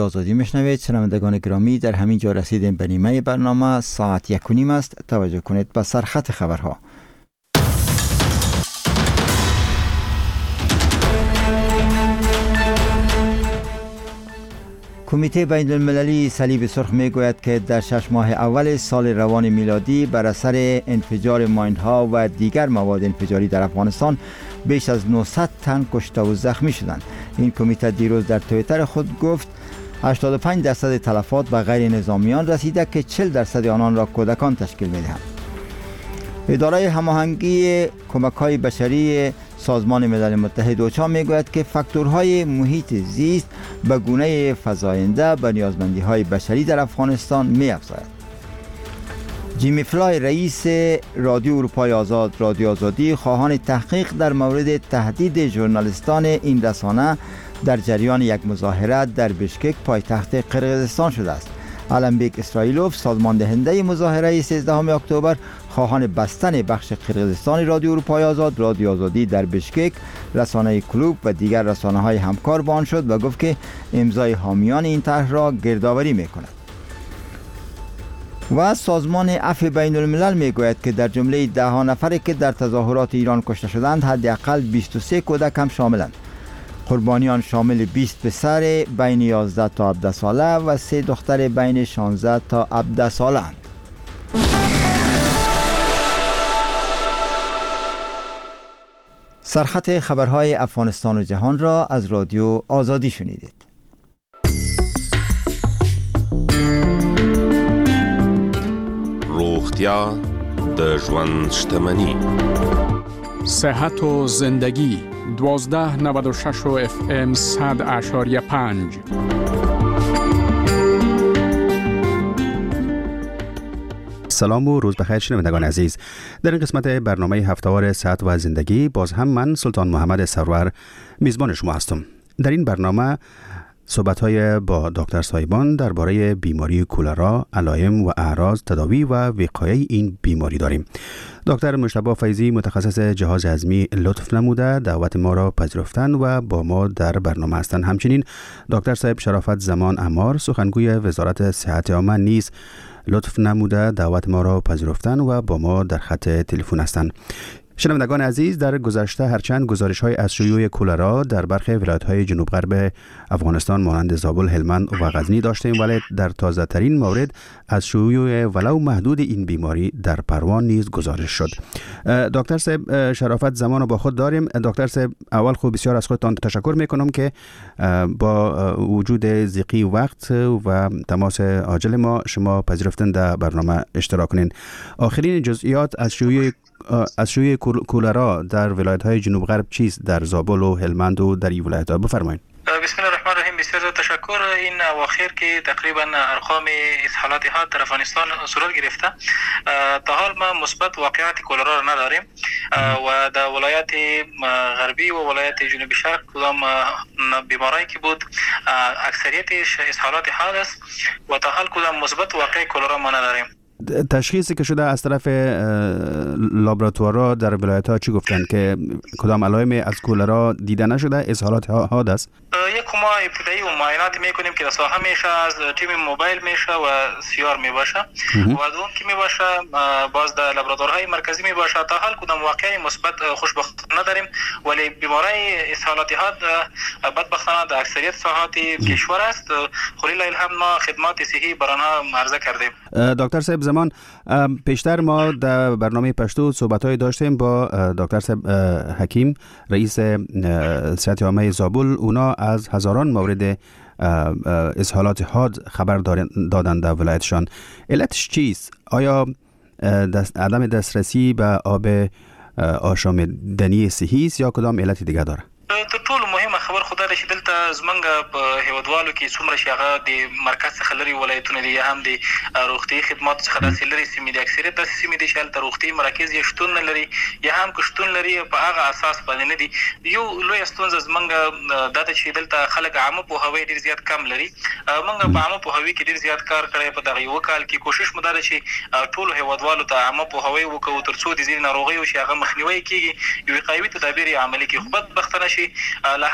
آزادی میشنوید. شنوندگان گرامی، در همین جا رسیدیم به نیمه برنامه. ساعت 1:30 است. توجه کنید به سرخط خبرها. کمیته بین المللی صلیب سرخ می گوید که در 6 ماه اول سال روان میلادی بر اثر انفجار ماینها و دیگر مواد انفجاری در افغانستان بیش از 900 تن کشته و زخمی شدند. این کمیته دیروز در توییتر خود گفت 85% تلفات به غیر نظامیان رسیده که 40% آنان را کودکان تشکیل می دهند. اداره هماهنگی کمک‌های بشری سازمان ملل متحد اوچا میگوید که فاکتورهای محیط زیست به گونه فزاینده به نیازمندی‌های بشری در افغانستان می‌افزاید. جیمی فلای رئیس رادیو اروپای آزاد رادیو آزادی خواهان تحقیق در مورد تهدید ژورنالیستان این رسانه در جریان یک مظاهره در بشکک پایتخت قرقیزستان شده است. علمبیک اسرائیلوف سازمان دهنده مظاهره 13 اکتبر خواهان بستن بخش قرقیزستان رادیو اروپای آزاد رادیو آزادی در بشکک، رسانه کلوب و دیگر رسانه‌های همکار با آن شد و گفت که امضای حامیان این طرح را گردآوری می‌کند. و سازمان عفو بین الملل میگوید که در جمله 10 نفری که در تظاهرات ایران کشته شدند حداقل 23 کودک هم شاملند. قربانیان شامل 20 پسر بین 11 تا 17 ساله و 3 دختر بین 16 تا 17 ساله اند. سرخط خبرهای افغانستان و جهان را از رادیو آزادی شنیدید. روغتیا د ژوند شتمني. صحت و زندگی 1296 FM 100.5. سلام و روز بخیر شنوندگان عزیز. در این قسمت برنامه هفتهوار صحت و زندگی باز هم من سلطان محمد سرور میزبان شما هستم. در این برنامه صحبت‌های با دکتر صایبان درباره بیماری کولرا، علائم و اعراض، تداوی و وقایع این بیماری داریم. دکتر مجتبی فیضی متخصص جهاز هضمی لطف نموده دعوت ما را پذیرفتند و با ما در برنامه هستند. همچنین دکتر صاحب شرافت زمان عمار سخنگوی وزارت صحت عامه نیز لطف نموده دعوت ما را پذیرفتند و با ما در خط تلفن هستند. شنوندگان عزیز، در گذشته هرچند گزارش‌های از شیوع کولرا در برخی ولایت‌های جنوب غرب افغانستان مانند زابل، هلمند و غزنی داشتیم، ولی در تازه‌ترین مورد از شیوع ولو محدود این بیماری در پروان نیز گزارش شد. دکتر صاحب شرافت زمان رو با خود داریم. دکتر صاحب اول خوب بسیار از خودتان تشکر میکنم که با وجود ضیقی وقت و تماس عاجل ما شما پذیرفتن در برنامه اشتراک کنین. آخرین جزئیات از شیوع کولرا در ولایت‌های جنوب غرب چیست در زابل و هلمند و در این ولایت‌ها؟ بفرمایید. بسم الله الرحمن الرحیم. بسیار تشکر. این اواخر که تقریبا ارقام اسهالات حاد در افغانستان صورت گرفته، تا حال ما مثبت واقعات کولرا را نداریم و در ولایت غربی و ولایت جنوبی شرق کدام بیماری که بود اکثریت اسهالات حاد است و تا حال کدام مثبت واقع کولرا ما نداریم. تشخیصی که شده از طرف لابراتوارها در ولایت‌ها چی گفتند که کدام علائم از کولرا دیده نشده، اسهالات حاد است؟ یک ما ابتدایی و معاینات میکنیم که رساها میشه، از تیم موبایل میشه و سیار میباشه و دوم که میباشه باز در لابراتوارهای مرکزی میباشه. تا حال کدام واقعی مثبت خوشبختانه نداریم، ولی بیماری اسهالات حاد بدبختانه در اکثریت ساحات کشور است. خلیل الحمد ما خدمات صحی بر آنها عرضه کردیم. دکتر صاحب زمان پیشتر ما در برنامه پشتو صحبت‌های داشتیم با دکتر صاحب حکیم رئیس صحت عامه زابل. اونا از هزاران مورد اسهالات حاد خبر دادند در ولایتشان. علتش چیست؟ آیا عدم دسترسی به آب آشامیدنی صحی است یا کدام علت دیگه داره؟ تر ټولو مهمه خبر خدای چې دلته زمونږ په هیوادوالو کې څومره چې هغه د مرکز څخه لري ولایتونه دي، هم د روغتي خدماتو څخه داسې لري سیمې دي، اکثریت داسې سیمې دي چې هلته روغتي مراکز یې شتون نه لري یا هم که شتون لري په هغه اساس باندې نه دي. یو لویه ستونزه زمونږ دا ده چې دلته خلک عامه پوهاوی ډېر زیات کم لري. موږ په عامه پوهاوي کې ډېر زیات کار کړی په دغه یوه کال کې. کوشش مو دا ده چې ټولو هیوادوالو ته عامه پوهاوی وکړو تر څو د ځینې ناروغیو چې هغه مخنیوی کېږي، وقایوي تدابیر یې عملي کړي. خو بدبختانه لا هم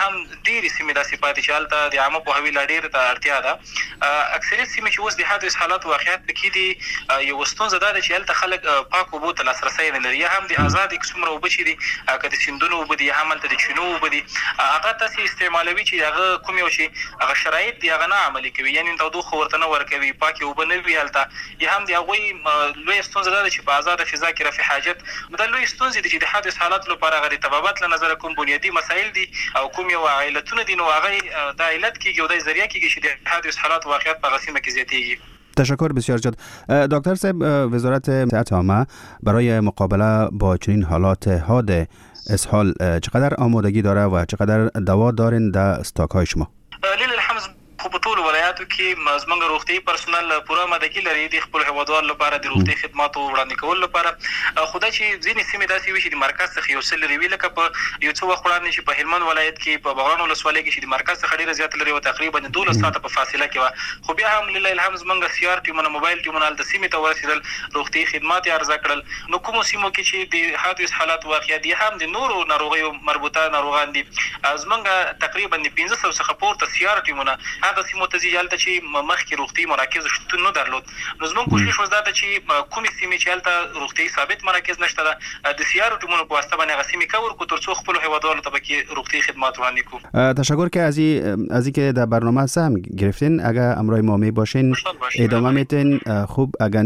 ډېرې سیمې داسې پاتې چې هلته د عامه پوهاوي لا ډېر ته اړتیا ده. اکثریت سیمې چې اوس د حادث حالات واقعیت پکې دي، یو ستونزه دا ده چې هلته خلک پاک اوبو ته لاسرسی نه لري، یا هم د آزادې څومره اوبه چې دي که د سیندونو اوبه دي یا هم هلته د چینو اوبه دي هغه تاسې استعمالوي چې هغه کوم یو شي هغه شرایط دي هغه نه عملي کوي، یعنې تودوخه ورته نه ورکوي، پاکې اوبه نه وي هلته، یا هم د هغوی لویه ستونزه دا ده چې په آزاده فضا کې رفع حاجت دا لویې ستونزې دي چې د حادث حالاتو لپاره هغه د طبابت له نظره کوم بنیادي مسایل دي او کوم یو علتونه دي، نو هغه دا علت کېږي او دا ذریعه کېږي چې د حادث حالات واقعیت په هغه سیمه کې زیاتېږي. تشکر بسیار زیاد. دکتر صاحب، وزارت صحت عامه برای مقابله با چنین حالات حاد اسهال چقدر آمادگی داره و چقدر دوا دارین در استاک های شما؟ لیل الحمد خو په ټولو ولایاتو کې زموږ روغتیايي پرسونل پوره آمادګي لري د خپل هیوادوالو لپاره د روغتي خدماتو وړاندې کولو لپاره. خو دا چې ځینې سیمې داسې وي چې د مرکز څخه یو څه لرې وي، لکه په یو څه وخت وړاندې چې په هلمند ولایت کې په بغران ولسوالۍ کې چې د مرکز څخه ډېره زیاته لرې وه، تقریبا 12 ساعته په فاصله کې وه، خو بیا هم لله الحمد زموږ سیار ټیمونه موبایل ټیمونه هلته سیمې ته ورسېدل، روغتیايي خدمات یې عرضه کړل. نو کومو سیمو کې چې د حادث حالات واقعیت دي هم د نورو ناروغیو مربوطه ناروغان دي، زموږ تقریبا د 1500 څخه پورته سیار ټیمونه هغه سیمو ته ځي چې مخکې روغتي مراکز شتون نه درلود. نو زموږ کوشش وز دا ده چې کومې سیمې چې هلته روغتي ثابت مراکز نشته ده د سیارو ټیمونو په واسطه باندې هغه سیمې کور کړو ترڅو خپلو هیوادوالو ته پکې روغتي خدمات وړاندې کړو. تشکر که از اینکه در برنامه سهم گرفتین. اگر همراه ما می باشین ادامه میتین. خوب اگر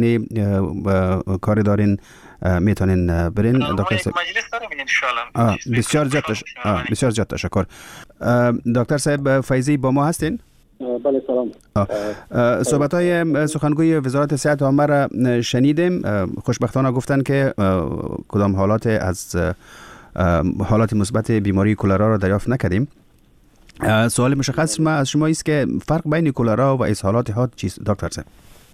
نه کاری دارین میتونین برین. دکتر صاحب مجلس داریم ان شاء الله. بسیار زیاد تشکر. دکتر صاحب فیضی با ما هستین؟ بله سلام. صحبت‌های سخنگوی وزارت صحت عامه را شنیدیم. خوشبختانه گفتن که کدام حالات از حالات مثبت بیماری کولرا را دریافت نکردیم. سوال مشخص ما از شما است که فرق بین کولرا و اسهالات حاد چیست دکتر صاحب؟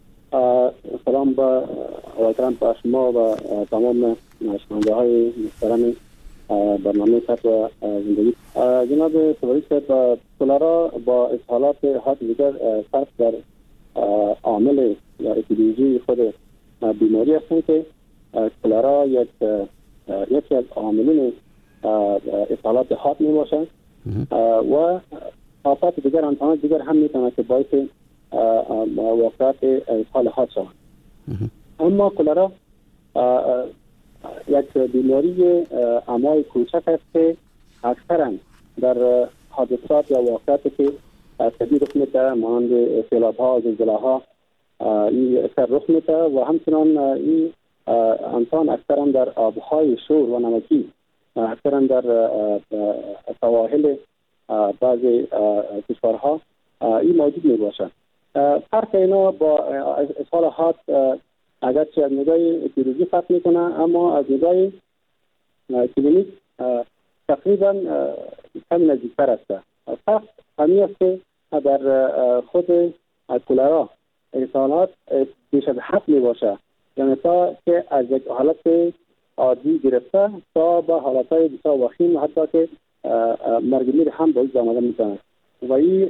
سلام با با شما و تمام شنونده‌های محترم برنامه صحت و زندگی. جناب سوالی صاحب، کولرا با اسهالات حاد دیگر فرق در عامل یا اتیولوژی خود بیماری هستند که کولرا یکی از عاملین اسهالات حاد می باشند و آفات دیگر آنها دیگر هم میتونه که باعث واقعات اسهال حاد شوند. اما کولرا یک بیماری امای کوچک است که اکثرا در حادثات یا واقعاتی که شدید رخ میده مانند سیلاب‌ها، زلزله‌ها این اکثر رخ میده و همچنان این انسان اکثرا در آبهای شور و نمکی، اکثرا در سواحل بعضی کشورها این موجود می باشد. فرق اینا با اسهال حاد اگرچه از نگاه اتیولوژی فرق میکنه، اما از نگاه کلینیک تقریبا کمی نزدیکتر است. فرق همین است که در خود کولرا اسهالات بیش از حد می باشه، یعنی تا که از یک حالت عادی گرفته تا به حالتهای بسیار وخیم حتی که مرگ میر هم باید آمده میتونه و این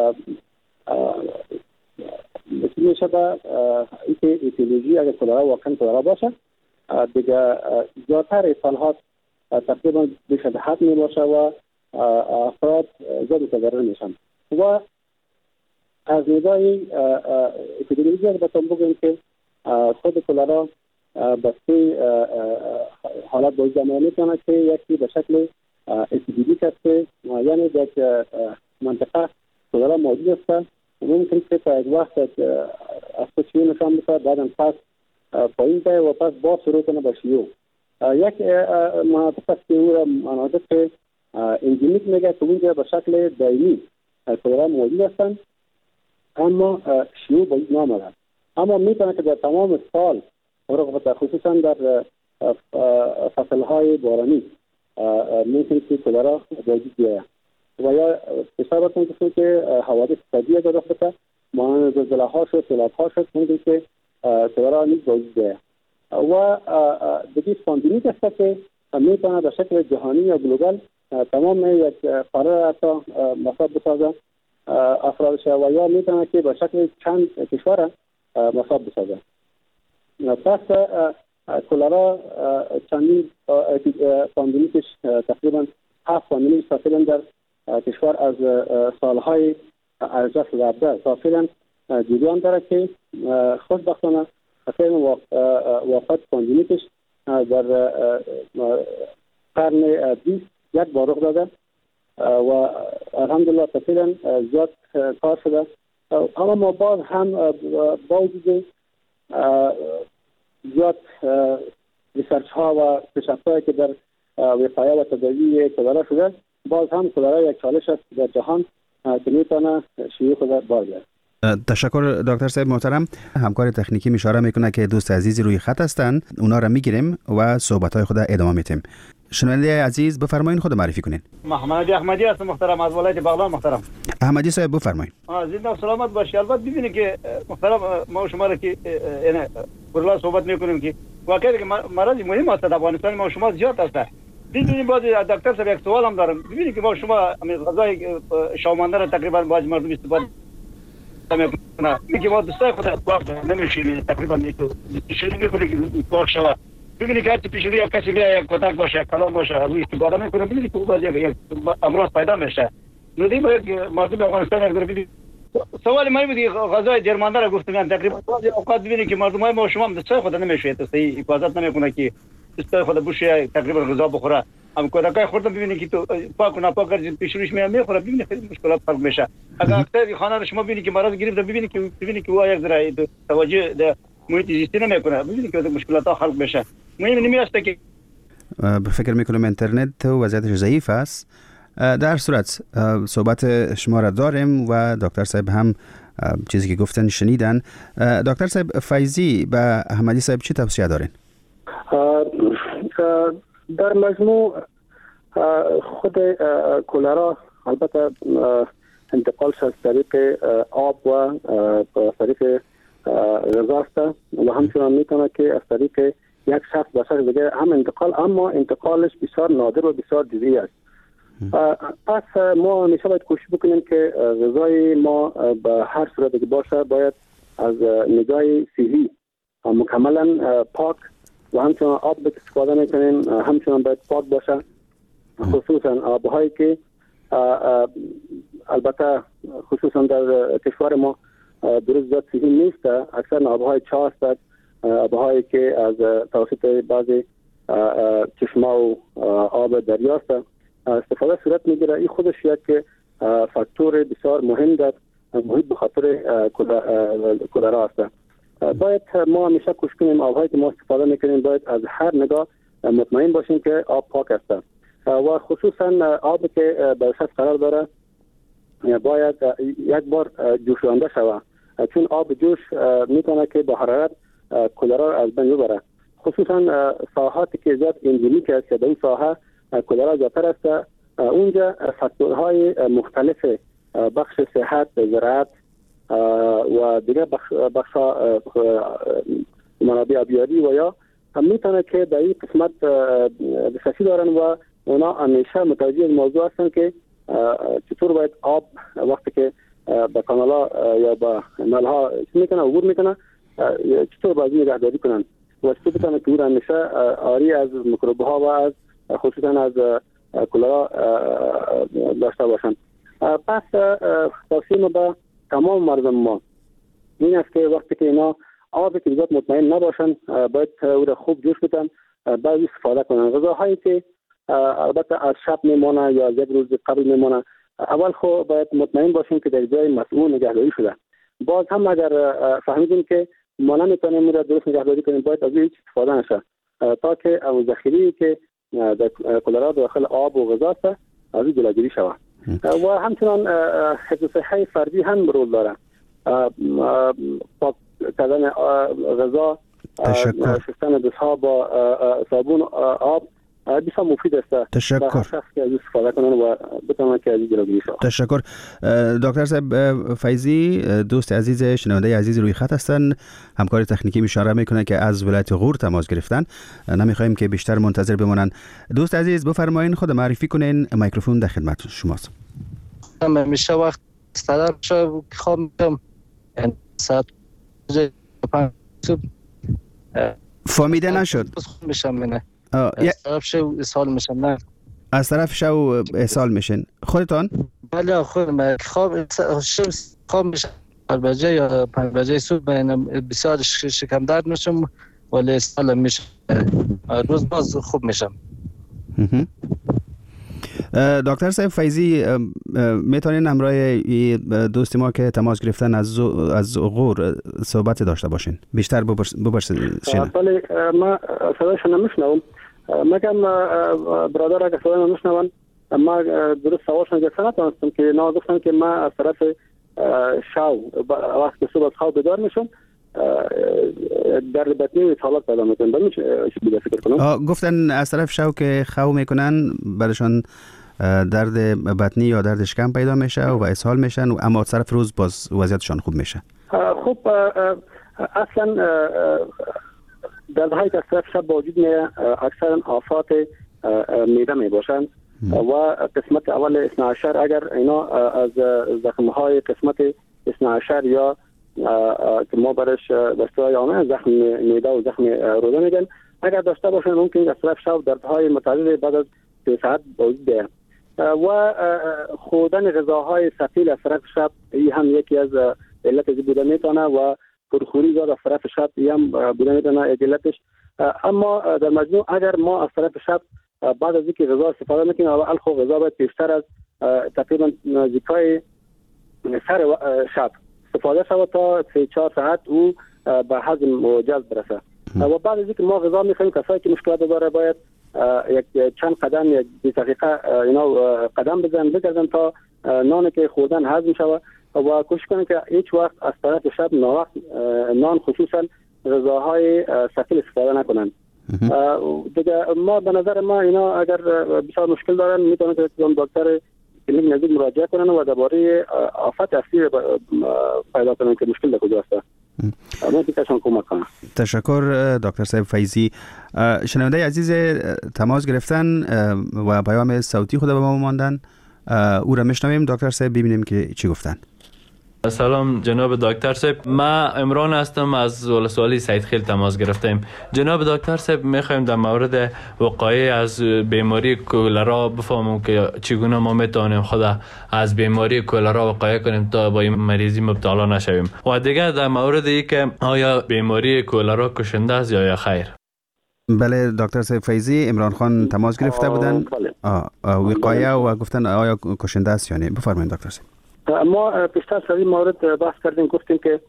میشه به اینکه ایتیولوژی اگر کولرا واقعا کولرا باشه دیگه زیادتر اسهالات تقریبا بیش از حد می باشه و افراد زیاد متضرر میشن. و از نگاه ایتیولوژی البته بگویم که خود کولرا بسته حالت باید زمانی میتونه که یکی به شکل اپیدمیک است، یعنی در یک منطقه کولرا موجود است، ممکن که تا یک وقت از شیوع نشان بده، بعدا پس پایین بره و پس باز شروع کنه به شیوع. یک مناطق است که او را مناطق که اندمیک میگه که اونجا به شکل دائمی کولرا موجود هستند اما شیوع باید نامده، اما میتونه که در تمام سال خصوصا در فصلهای بارانی ممکن که کولرا وجود بیاید و یا بسیار بکنم که حوادث طبیعی اگر رخ بده مانند زلزله‌ها شد، سیلاب‌ها شد، ممکن که کولرا نیز وجود بیاید و دیگه پاندمیک است که میتونه به شکل جهانی یا گلوبال تمام یک قاره حتی مصاب بسازه افرادش و یا میتونه که به شکل چند کشور مصاب بسازه. پس کولرا چندین پاندمیکش تقریبا 7 پاندمیک تقریبا در کشور از سالهای از دست رفته تا فعلا جریان داره که خوشبختانه فعلا وفات پاندمیکش در قرن 20 یک بار رخ داده و الحمدلله فعلا زیاد کار شده. اما ما باز هم با وجود زیاد ریسرچ ها و پیشرفت‌هایی که در وقایه و تداوی کلرا شده، باز هم کلرا یک چالش است در جهان که میتونه شیوع خود برگرده. تشکر دکتر صاحب محترم. همکار تکنیکی اشاره میکنه که دوست عزیزی روی خط هستند، اونا را میگیریم و صحبت‌های خود ادامه میدیم. شنونده عزیز بفرمایید خود معرفی کنین. محمد احمدی هستم محترم، از ولایت بغلان محترم. احمدی صاحب بفرمایید. زنده و سلامت باشی. البته ببینید که محترم ما شما را که یعنی برلا صحبت میکنیم که واقعا که مرض مهم است در افغانستان ما شما زیاد است. ببینید باز دکتر صاحب یک سوال هم دارم. ببینید که ما شما غذای شامانده را تقریبا باز مردم استفاده میکنه که ما دوستای خود وقت نمیشیم تقریبا میشیم میکنیم که شما ببینید که هرچی پیشوری یک کسی یک کتک باشه، کلام باشه، روی استفاده میکنه، ببینید که باز یک امراض پیدا میشه. ندیم باید مردم افغانستان یک ببینید. سوال ما بودی غذای درمانده را گفتم تقریبا اوقات ببینید که مردم ما شما دوستای خود نمیشه تا صحیح حفاظت نمیکنه که دوستای خود بوشه تقریبا غذا بخوره. هم کودکای خوردن ببینید که تو پاک و ناپاک از پیشوریش میخوره، ببینید خیلی مشکلات فرق میشه. اگر اکثر خانه شما ببینید که مرض گرفته ببینید که او یک ذره توجه در محیط زیستی نمیکنه، ببینید که مشکلات ها خلق میشه. مهم نمیاسته که فکر میکنم اینترنت وضعیتش ضعیف است. در صورت صحبت شما را داریم و دکتر صاحب هم چیزی که گفتن شنیدن. دکتر صاحب فیضی به احمدی صاحب چی توصیه دارین؟ در مجموع خود کلرا البته انتقالش از طریق آب و طریق غذا است و همچنان میتونه که از طریق یک شخص به شخص دیگه هم انتقال، اما انتقالش بسیار نادر و بسیار جزئی است. پس ما همیشه باید کوشش بکنیم که غذای ما به هر صورت که باشه باید از نگاه صحی مکملا پاک و همچنان آب به استفاده میکنیم همچنان باید پاک باشه، خصوصا آبهایی که البته خصوصا در کشور ما درست زیاد صحی نیست. اکثر آبهای چاه است، آبهایی که از توسط بعضی چشمه و آب دریاست استفاده صورت میگیره. این خودش یک فاکتور بسیار مهم در محیط به خاطر کلرا است. باید ما همیشه کوشش کنیم آبهایی که ما استفاده میکنیم باید از هر نگاه مطمئن باشیم که آب پاک است و خصوصا آب که به شخص قرار داره باید یک بار جوشانده شود، چون آب جوش میتونه که با حرارت کلرا از بین ببره. خصوصا ساحاتی که زیاد اندمیک است که در این ساحه کلرا زیادتر است، اونجا فاکتورهای مختلف بخش صحت، زراعت و دیگه بخش منابع آبیاری و یا میتونه که در این قسمت دسترسی دارن و اونا همیشه متوجه موضوع هستن که چطور باید آب وقتی که به کانال‌ها یا به نل‌ها میکنه عبور میکنه چطور باید نگهداری کنن و چطور بتونه که اون همیشه آری از میکروب‌ها و از خصوصا از کلرا داشته باشن. پس توصیه ما به تمام مردم ما این است که وقتی که اینا آبی که بذات مطمئن نباشن باید او را خوب جوش بدن، بعد استفاده کنن. غذاهایی که البته از شب میمونه یا یک روز قبل میمونه اول خو باید مطمئن باشیم که در جای مسئول نگهداری شده. باز هم اگر فهمیدیم که ما نمیتونیم اون را درست نگهداری کنیم باید از هیچ استفاده نشه تا که او ذخیره‌ای که در کلرا داخل آب و غذا است از این جلوگیری شود. و همچنان حفظ صحی فردی هم رول داره. پاک کردن غذا، شستن دست‌ها با صابون آب بسیار مفید است. تشکر. شخص که از استفاده کنن و بتونن که از جلوگیری شود. تشکر. دکتر صاحب فیضی دوست عزیز شنونده عزیز روی خط هستن، همکار تکنیکی اشاره میکنه که از ولایت غور تماس گرفتن، نمیخوایم که بیشتر منتظر بمونن. دوست عزیز بفرمایید خود معرفی کنین، میکروفون در خدمت شماست. میشه وقت استادر شو خواب میشم ساعت 5 صبح فهمیده نشد میشم نه یک طرف شو سال میشم نه از طرف شو اسهال میشین خودتان؟ بله خودم خواب میشم 4 بجه یا 5 بجه صبح بسیار شکم درد میشم ولی اسهال میشم روز باز خوب میشم. دکتر صاحب فیضی میتونین همراه دوستی ما که تماس گرفتن از غور صحبت داشته باشین بیشتر بپرسین؟ بله ما صدایشون نمیشنوم مگم برادر اگه صدای من میشنون ما درست سوالشون گرفته نتونستم که اینا گفتن که ما از طرف شو وقتی صبح از خواب بیدار میشم درد بطنی حالت پیدا میکنم بمیشه بیده فکر کنم گفتن از طرف شو که خواب میکنن برشان درد بطنی یا درد شکم پیدا میشه و اسهال میشن اما از طرف روز باز وضعیتشان خوب میشه. خب اصلا دردهایی که از طرف شب وجود میه اکثرا آفات میده می باشند و قسمت اول 12 اگر اینا از زخمهای قسمت 12 یا که ما برش دستای عامه زخم میده و زخم روده میگن اگر داشته باشن ممکن از طرف شب دردهای متعدد بعد از 3 ساعت وجود بیه و خوردن غذاهای ثقیل از طرف شب این هم یکی از علت بوده میتونه و پرخوری زیاد از طرف شب هم بوده میتونه علتش. اما در مجموع اگر ما از طرف شب بعد از اینکه غذا استفاده میکنیم اول خو غذا باید پیشتر از تقریبا نزدیکای سر شب استفاده شود تا 3-4 ساعت او به هضم و جذب برسه و بعد از اینکه ما غذا میخوریم کسایی که مشکلات داره باید یک چند قدم یک 20 دقیقه اینا قدم بگردن تا نانی که خوردن هضم شود و کوشش کنیم که هیچ وقت از طرف شب نان خصوصا غذاهای ثقیل استفاده نکنن. دیگه ما به نظر ما اینا اگر بسیار مشکل دارن میتونن که دکتر کلینیک نزدیک مراجعه کنن و درباره آفات اصلی پیدا کنن که مشکل در کجاست. ممکنه کمک کنه. تشکر دکتر صاحب فیضی. شنونده عزیز تماس گرفتن و پیام صوتی خود به ما ماندن او را میشنویم. دکتر صاحب ببینیم که چی گفتن. سلام جناب دکتر صاحب، ما عمران هستم از ولسوالی سیدخیل تماس گرفتیم. جناب دکتر صاحب میخوایم در مورد وقایع از بیماری کولرا بفهمیم که چگونه ما میتونیم خود از بیماری کولرا وقایع کنیم تا با این مریضی مبتلا نشویم و دیگه در مورد ای که آیا بیماری کولرا کشنده است یا خیر. بله دکتر صاحب فیضی عمران خان تماس گرفته بودن وقایع و گفتن آیا کشنده است یا نه. بفرمایید دکتر صاحب. ما پیشتر سر این مورد بحث کردیم گفتیم که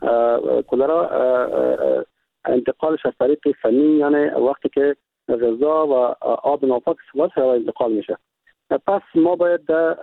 کولرا انتقالش از طریق فنی یعنی وقتی که غذا و آب ناپاک استفاده شده انتقال میشه. پس ما باید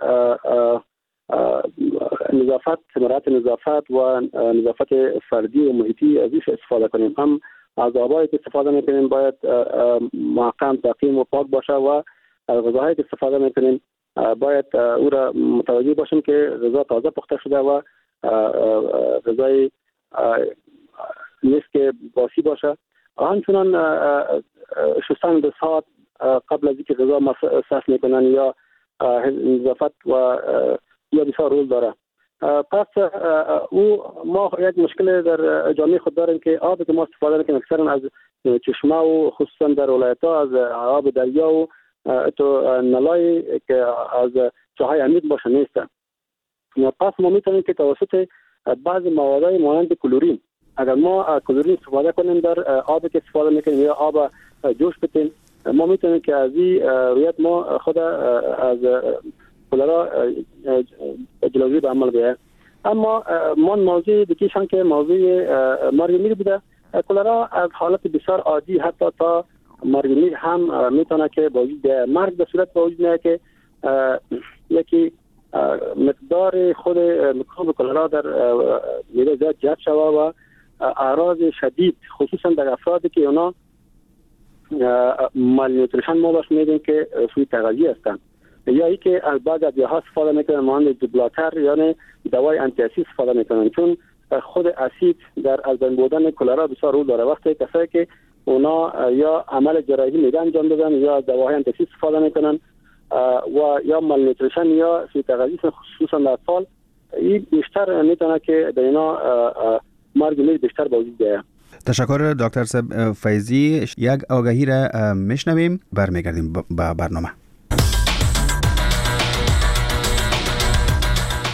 نظافت مراعات نظافت و نظافت فردی و محیطی ازش استفاده کنیم. هم از آبایی که استفاده میکنیم باید محکم تعقیم و پاک باشه و غذاهایی که استفاده میکنیم باید او را متوجه باشیم که غذا تازه پخته شده و غذای نیست که باسی باشه. همچنان شستن دست‌ها قبل از اینکه غذا مصرف میکنن یا نظافت و یا بسیار رول داره. پس ما یک مشکل در جامعه خود داریم که آبی که ما استفاده میکنیم اکثرا از چشمه و خصوصا در ولایت‌ها از آب دریا و تو نلای که از چاهای عمیق باشه نیستن. پس ما میتونیم که توسط بعضی موادهای مانند کلورین اگر ما کلورین استفاده کنیم در آبی که استفاده میکنیم یا آب جوش بتیم ما میتونیم که از این رویت ما خود از کولرا جلوگیری به عمل بیاید. اما موضوع دیگه‌شان که موضوع مرگ میر بوده. کولرا از حالت بسیار عادی حتی تا مرگ میر هم میتونه که با وجود مرگ به صورت با وجود میاد که یکی مقدار خود میکروب کولرا در معده زیاد جذب شوه و اعراض شدید خصوصا در افرادی که اونا مالنیوتریشن ما باش میدیم که سوی تغذیه هستن یا ای که از بعض ادویه‌ها استفاده میکنن مانند دوبلاتر یعنی دوای آنتی اسید استفاده میکنن چون خود اسید در از بین بردن کولرا بسیار رول داره. وقتی کسایی که اونا یا عمل جراحی معده انجام دادن یا دواهای آنتی اسید استفاده میکنن و یا مالنیوتریشن یا سوی تغذیه خصوصا در اطفال این بیشتر میتونه که در اینا مرگ میر بیشتر به وجود بیاید. تشکر دکتر صاحب فیضی. یک آگهی را میشنویم برمیگردیم با برنامه.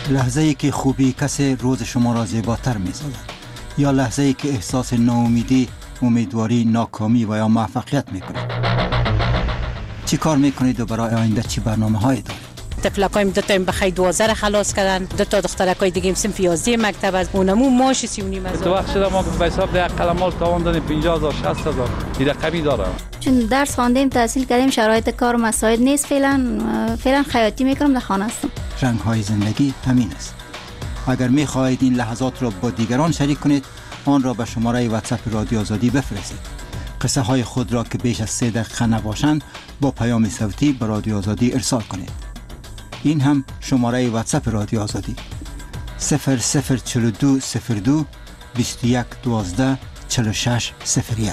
لحظه‌ای که خوبی کسی روز شما را زیباتر می‌سازد یا لحظه‌ای که احساس ناامیدی، امیدواری، ناکامی و یا موفقیت می‌کنید؟ چی کار می‌کنید و برای آینده چی برنامه‌هایی دارید؟ طفلکایم دو تا بخیر 12 خلاص کردن، دو تا دخترکای دیگه صنف 11 مکتب از اونمو ماش 39,000. تو وقت شده ما به حساب ده قلمال تاوان دادیم 50,000 60,000 این رقمی داره. چون درس خواندیم، تحصیل کردیم، شرایط کار مساعد نیست، فعلا خیاطی میکنم، در خانه هستم. رنگ‌های زندگی همین است. اگر می‌خواهید این لحظات را با دیگران شریک کنید، آن را به شماره واتساپ رادیو آزادی بفرستید. قصه های خود را که بیش از 3 دقیقه نباشند با پیام صوتی به رادیو آزادی ارسال کنید. این هم شماره واتساپ رادیو آزادی 004202 21 12 46 01.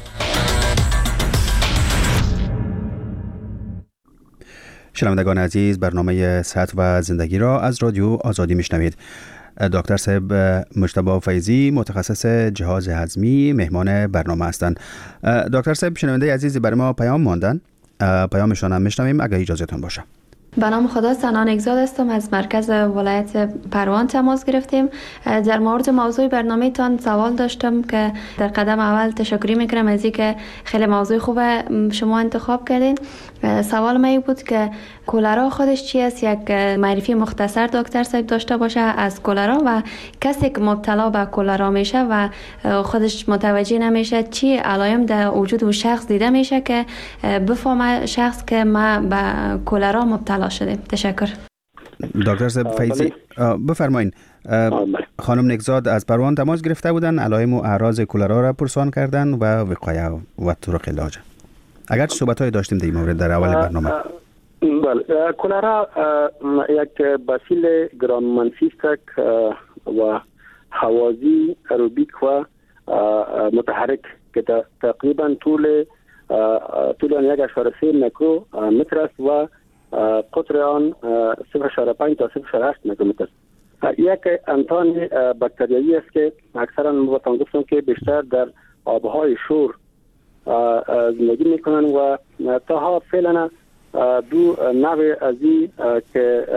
شنوندگان عزیز، برنامه صحت و زندگی را از رادیو آزادی میشنوید. دکتر صاحب مجتبی فیضی، متخصص جهاز هضمی، مهمان برنامه هستند. دکتر صاحب، شنونده عزیزی برای ما پیام ماندن، پیامشان هم میشنویم اگر اجازهتون باشه. به نام خدا، سنان اگزاد هستم، از مرکز ولایت پروان تماس گرفتیم. در مورد موضوع برنامه تان سوال داشتم که در قدم اول تشکری میکنم از اینکه خیلی موضوع خوبه شما انتخاب کردین. سوال من بود که کولرا خودش چی است؟ یک معرفی مختصر دکتر صاحب داشته باشه از کولرا و کسی که مبتلا به کولرا میشه و خودش متوجه نمیشه چی علائم در وجود اون شخص دیده میشه که بفهمه شخص که ما به کولرا مبتلا شده. تشکر. دکتر صاحب فیضی بفرمایید. خانم نگزاد از پروان تماس گرفته بودن، علائم و اعراض کولرا را پرسان کردن و وقایه و طرق علاج. اگر صحبت‌های داشتیم در این مورد در اول برنامه. بله، کولرا یک باسیل گران منفی است و حوازی اروبیک و متحرک که تقریبا طول 1.3 میکرومتر است و قطر آن 0.5 تا 0.8 میکرومتر است. یک انتان باکتریایی است که اکثرا ما گفتم که بیشتر در آبهای شور زندگی میکنن و تا فعلا دو نوع از این که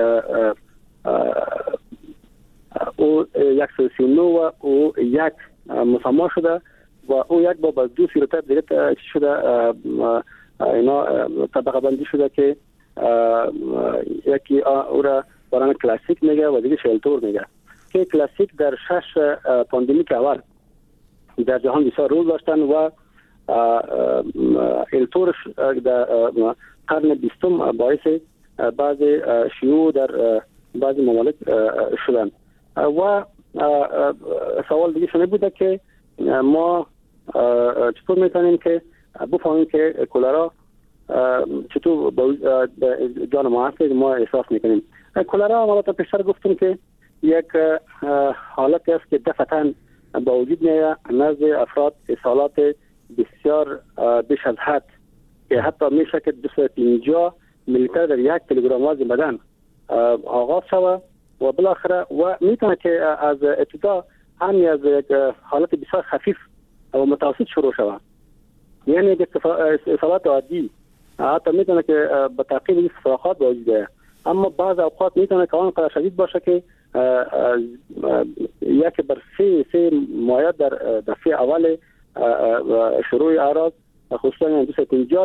او 139 و او یک مسما شده و او یک با دو سیروتایپ دیگه شده، اینا طبقه بندی شده که یکی او را برای کلاسیک میگه و دیگه شلتور میگه که کلاسیک در 6 پاندمیک اول در جهان بسیار رول داشتن و التورش در قرن 20 باعث بعض شیوع در بعض ممالک شدن و سوال دیگه شده بوده که ما چطور میتونیم که بفهمیم که کولرا چطور جان ما هست ما احساس میکنیم. کولرا ما تا پیشتر گفتیم که یک حالت است که دفعتاً با وجود میاد نزد افراد اصالات بسیار بیش از حد که حتی میشه که 250 میلیلیتر در 1 کیلوگرم وزن بدن آغاز شود و بالاخره و میتونه که از ابتدا هم از یک حالت بسیار خفیف و متوسط شروع شود، یعنی یک اصالات عادی حتی میتونه که به تعقیب استفراغات به وجود بیاید، اما بعض اوقات میتونه که آنقدر شدید باشه که 1/3 مایع در دفعه اول شروع اعراض خصوصا 250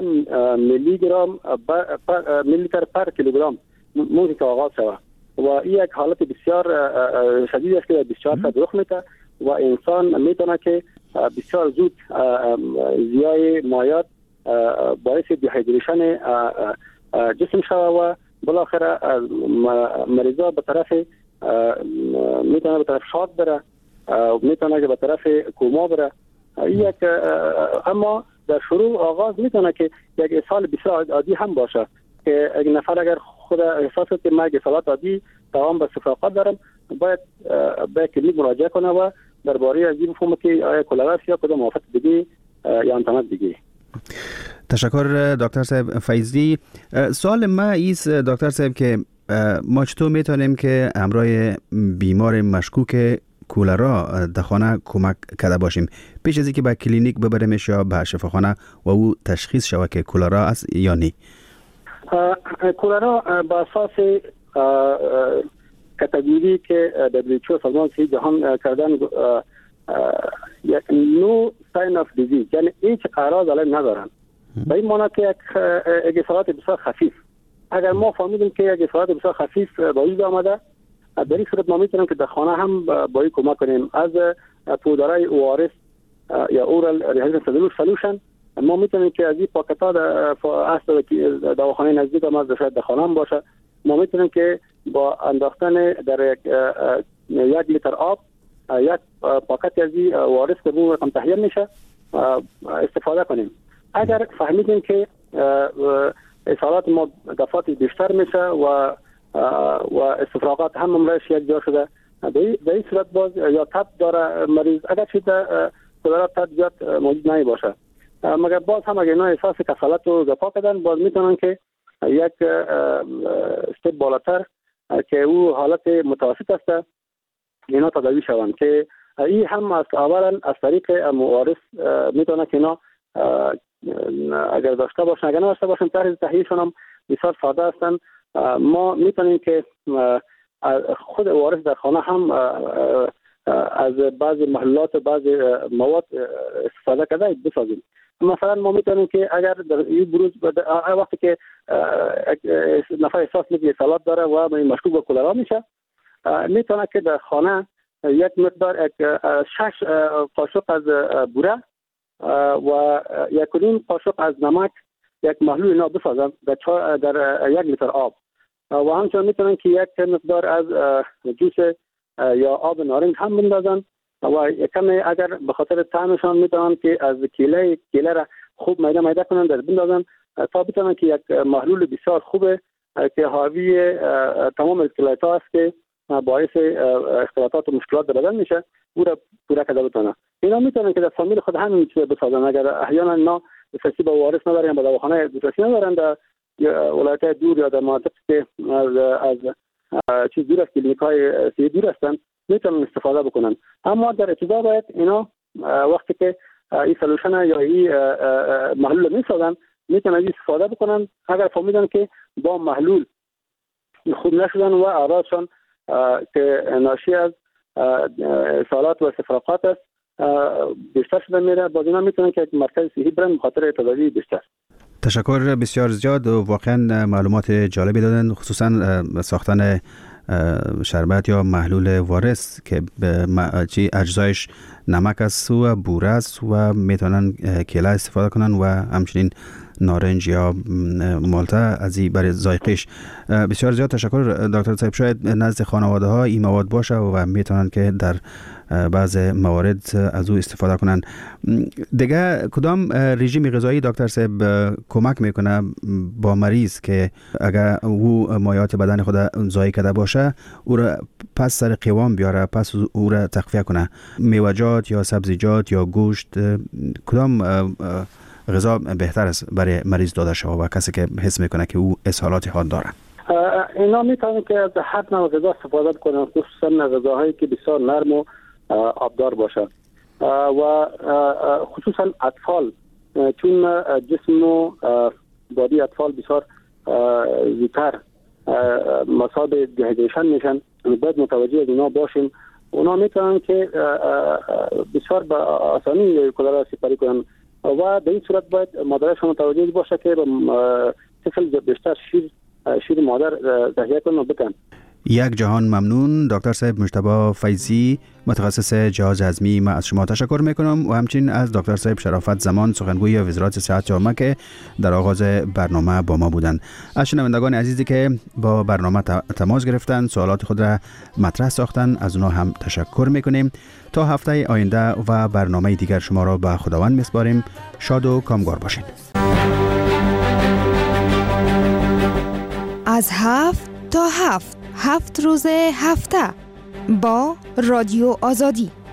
میلیلیتر پر کیلوگرم ممکن که آغاز شود و این یک حالت بسیار شدید است که در 24 ساعت رخ میده و انسان میتونه که بسیار زود زیای مایعات باعث دیهایدریشن جسم شود و بالاخره مریضا به طرف میتونه به طرف شاد بره، میتونه که به طرف کوما بره. یک اما در شروع آغاز میتونه که یک اسهال بسیار عادی هم باشه که یک نفر اگر خود احساس کنه که من اسهالات عادی دوام به استفراغات دارم باید به کلینیک مراجعه کنه و درباره از این بفهمه که آیا کولرا یا کدام آفت دیگه یا انتماس دیگه. تشکر دکتر صاحب فیضی. سوال ما ایست دکتر صاحب که ما چطور میتونیم که همراه بیمار مشکوک کولرا در خانه کمک کرده باشیم پیش از اینکه به کلینیک ببریمش یا به شفاخانه و او تشخیص شود که کولرا است یا نه؟ کولرا با اساس کاتگوری که WHO سازمان صحت جهان کردن یک نو ساین اف دیزیز، یعنی هیچ اعراض علیه ندارن. به این معنی که یک اصالات بسیار خفیف. اگر ما فهمیدیم که یک اصالات بسیار خفیف با وجود آمده، در این صورت ما میتونیم که در خانه هم با این کمک کنیم. از پودرهای ORS یا اورال ریهایدرنت سولوشن ما میتونیم که از این پاکت ها در دواخانه نزدیک ما در خانه هم باشه، ما میتونیم که با انداختن در یک لیتر آب یک پاکت از این ORS که بون رقم تهیه میشه استفاده کنیم. اگر فهمیدیم که اصالات ما دفعات بیشتر میشه و استفراغات هم امرش یک جا شده، به این صورت باز یا تب داره مریض، اگر چی در تب زیاد موجود نمی باشه، مگر باز هم اگر اینا احساس کسالت رو دفاع کردن، باز میتونن که یک استپ بالاتر که او حالت متوسط است اینا تداوی شوند، که این هم از اولا از طریق موارث میتونه که اینا اگر داشته باشن، اگر نداشته باشن طرح تهیهشون هم بسیار ساده هستن. ما میتونیم که خود وارث در خانه هم از بعضی محلولات و بعضی مواد استفاده کرده بسازیم. مثلا ما میتونیم که اگر در این بروز وقتی که نفر احساس میکنه سالات داره و مشکوک به کلرا میشه، میتونه که در خانه یک مقدار 6 قاشق از بوره و 1.5 قاشق از نمک یک محلول اینا بسازن در 1 لیتر آب، و همچنین میتونن که یک مقدار از جوس یا آب نارنج هم بندازن و کمی اگر به خاطر طعمشان میتونن که از کیله را خوب میده کنن در بندازن تا بتونن که یک محلول بسیار خوبه که حاوی تمام الکترولیت ها است که باعث اختلالات و مشکلات در بدن میشه پورا کرده بتونه. اینا میتونن که در فامیل خود همین چیز بسازن. اگر احیانا اینا دسترسی به وارث ندارن، به دواخانه دسترسی ندارن، در ولایت دور یا در مناطق که از چیز دور است، کلینیک‌های صحی دور هستن، میتونن استفاده بکنن. اما در ابتدا باید اینا وقتی که این سولوشن یا این محلول میسازن میتونن از استفاده بکنن. اگر فهمیدن که با محلول خوب نشدن و اعراضشان که ناشی از سالات و استفراغات است بیشتر شده میره، باز اینا میتونن که مرکز صحی برن بخاطر تداوی بیشتر. تشکر بسیار زیاد و واقعا معلومات جالبی دادن، خصوصا ساختن شربت یا محلول وارث که چی اجزایش نمک است و بوره است و میتونن کیله استفاده کنن و همچنین نارنج یا مالتا از این برای ذائقه‌اش. بسیار زیاد تشکر دکتر صاحب. شاید نزد خانواده ها این مواد باشه و میتونن که در بعض موارد از او استفاده کنن. دیگه کدام رژیم غذایی دکتر صاحب کمک میکنه با مریض که اگر او مایعات بدن خود ضایع کرده باشه او را پس سر قوام بیاره، پس او را تقویه کنه؟ میوه‌جات یا سبزیجات یا گوشت، کدام غذا بهتر است برای مریض داده شود و کسی که حس میکنه که او اسهالات حاد داره؟ اینا میتونن که از هر نوع غذا استفاده کنن، خصوصا غذاهایی که بسیار نرم و آبدار باشه و خصوصا اطفال، چون جسم و بادی اطفال بسیار زودتر مصاب دیهایدریشن میشن، باید متوجه از اینا باشیم. اونا میتونن که بسیار به آسانی کلرا سپری کنن و به این صورت باید مادرشون متوجه باشه که طفل بیشتر شیر مادر تهیه کنن و بکن. یک جهان ممنون دکتر صاحب مجتبی فیضی، متخصص جهاز هضمی. من از شما تشکر میکنم و همچنین از دکتر صاحب شرافت زمان، سخنگوی وزارت صحت جامعه که در آغاز برنامه با ما بودند. از شنوندگان عزیزی که با برنامه تماس گرفتن، سوالات خود را مطرح ساختن، از اونها هم تشکر میکنیم. تا هفته آینده و برنامه دیگر شما را به خداوند میسپاریم. شاد و کامگار باشید. از 7 تا 7 روز هفته با رادیو آزادی.